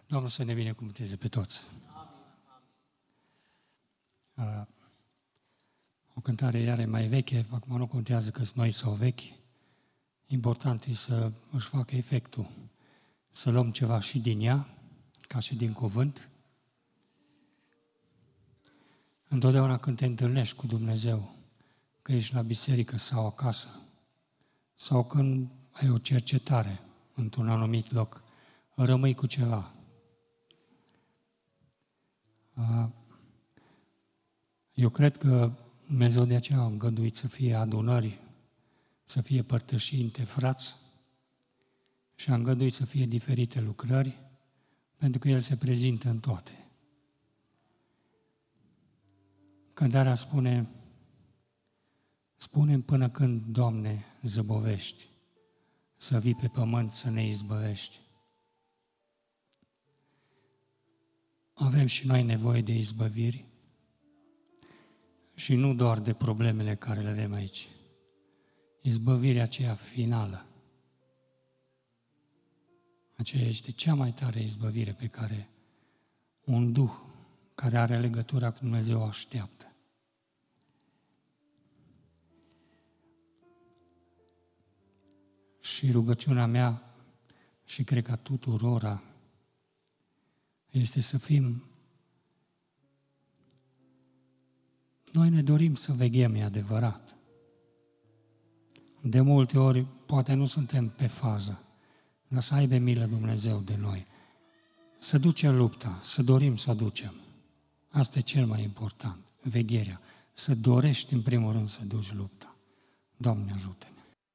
Domnul să ne binecuvânteze pe toți. O cântare iară mai veche, acum nu contează că sunt noi sau vechi, important e să își facă efectul, să luăm ceva și din ea, ca și din cuvânt. Întotdeauna când te întâlnești cu Dumnezeu, că ești la biserică sau acasă, sau când ai o cercetare într-un anumit loc, rămâi cu ceva. Eu cred că Dumnezeu de aceea a îngăduit să fie adunări, să fie părtășii între frați și a îngăduit să fie diferite lucrări, pentru că El se prezintă în toate. Cântarea spune până când, Doamne, zăbovești, să vii pe pământ să ne izbăvești. Avem și noi nevoie de izbăviri și nu doar de problemele care le avem aici. Izbăvirea aceea finală, aceea este cea mai tare izbăvire pe care un duh care are legătura cu Dumnezeu o așteaptă. Și rugăciunea mea, și cred că a tuturora, este să fim. Noi ne dorim să veghem, e adevărat. De multe ori, poate nu suntem pe fază, dar să aibă milă Dumnezeu de noi. Să ducem lupta, să dorim să o ducem. Asta e cel mai important, vegherea. Să dorești în primul rând să duci lupta. Doamne, ajută-ne!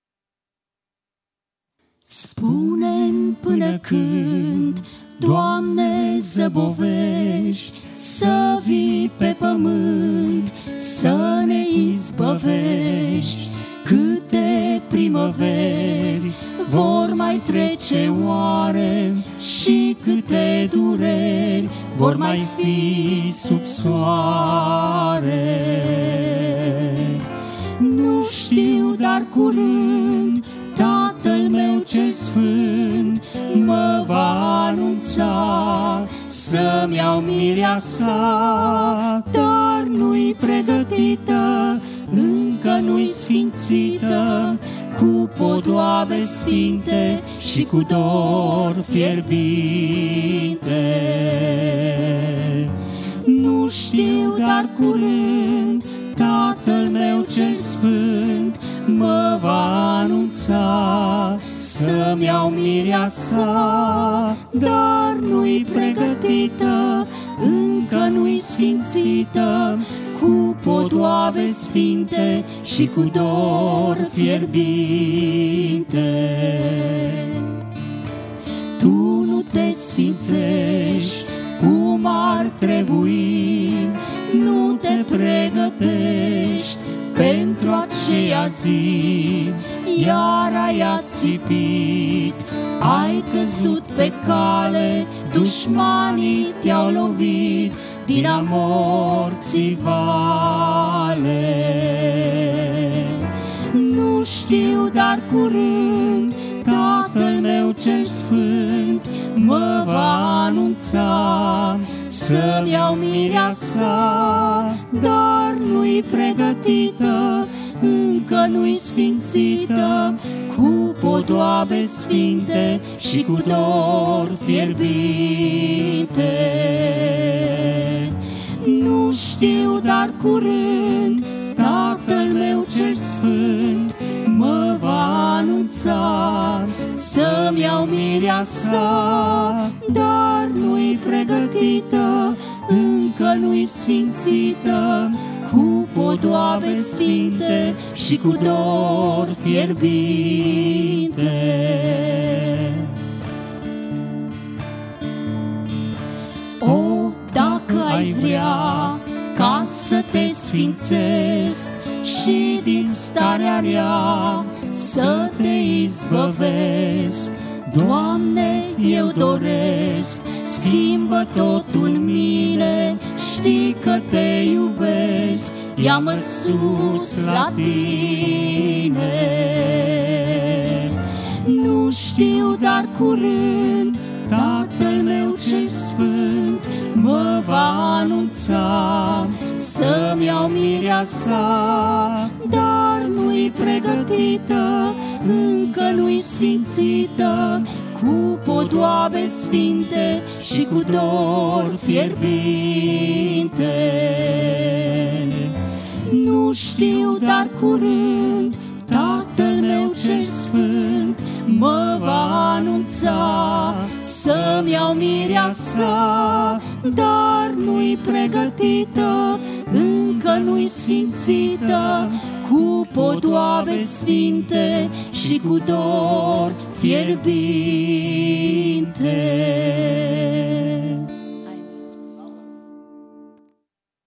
Spune-mi până când, Doamne, zăbovești, să vii pe pământ, să ne izbăvești. Câte primăveri vor mai trece oare și câte dureri vor mai fi sub soare. Nu știu, dar curând Tatăl meu cel sfânt mă va anunța să-mi iau mireasa, dar nu-i pregătită, încă nu-i sfințită, cu podoabe sfinte și cu dor fierbinte. Nu știu, dar curând Tatăl meu cel sfânt mă va anunța să-mi iau mireasa, dar nu-i pregătită, încă nu-i sfințită, cu podoabe sfinte și cu dor fierbinte. Tu nu te sfințești cum ar trebui, nu te pregătești pentru aceea zi, iar ai ațipit, ai căzut pe cale, dușmanii te-au lovit din a morții vale. Nu știu, dar curând Tatăl meu cel sfânt mă va anunța să-mi iau mireasa, dar nu-i pregătită, încă nu-i sfințită, cu podoabe sfinte și cu dor fierbinte. Nu știu, dar curând Tatăl meu cel sfânt mă va anunța să-mi iau mireasa, dar nu-i pregătită, încă nu-i sfințită, cu podoabe sfinte și cu dor fierbinte. O, dacă ai vrea ca să te sfințesc și din starea rea să te izbăvesc, Doamne, eu doresc, schimbă totul în mine, știi că te iubesc, ia-mă sus la tine. Nu știu, dar curând Tatăl meu cel anunța să-mi iau mireasa, dar nu-i pregătită, încă nu-i sfințită, cu podoabe sfinte și cu dor fierbinte. Nu știu, dar curând Tatăl meu cel sfânt mă va anunța să-mi iau mireasa, dar nu-i pregătită, încă nu-i sfințită, cu podoabe sfinte și cu dor fierbinte.